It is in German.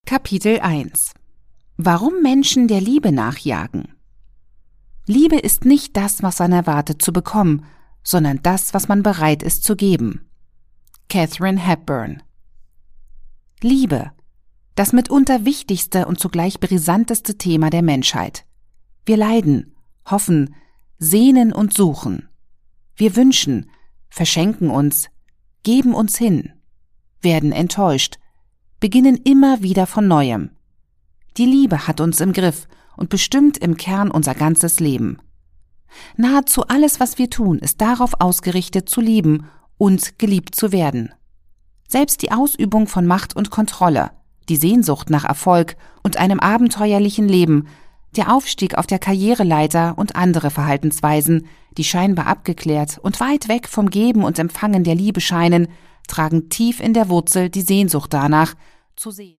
Kapitel 1 Warum Menschen der Liebe nachjagen. Liebe ist nicht das, was man erwartet zu bekommen, sondern das, was man bereit ist zu geben. Katharine Hepburn. Liebe, das mitunter wichtigste und zugleich brisanteste Thema der Menschheit. Wir leiden, hoffen, sehnen und suchen. Wir wünschen, verschenken uns, geben uns hin, werden enttäuscht, beginnen immer wieder von Neuem. Die Liebe hat uns im Griff und bestimmt im Kern unser ganzes Leben. Nahezu alles, was wir tun, ist darauf ausgerichtet, zu lieben und geliebt zu werden. Selbst die Ausübung von Macht und Kontrolle, die Sehnsucht nach Erfolg und einem abenteuerlichen Leben, der Aufstieg auf der Karriereleiter und andere Verhaltensweisen, die scheinbar abgeklärt und weit weg vom Geben und Empfangen der Liebe scheinen, tragen tief in der Wurzel die Sehnsucht danach, zu sehen.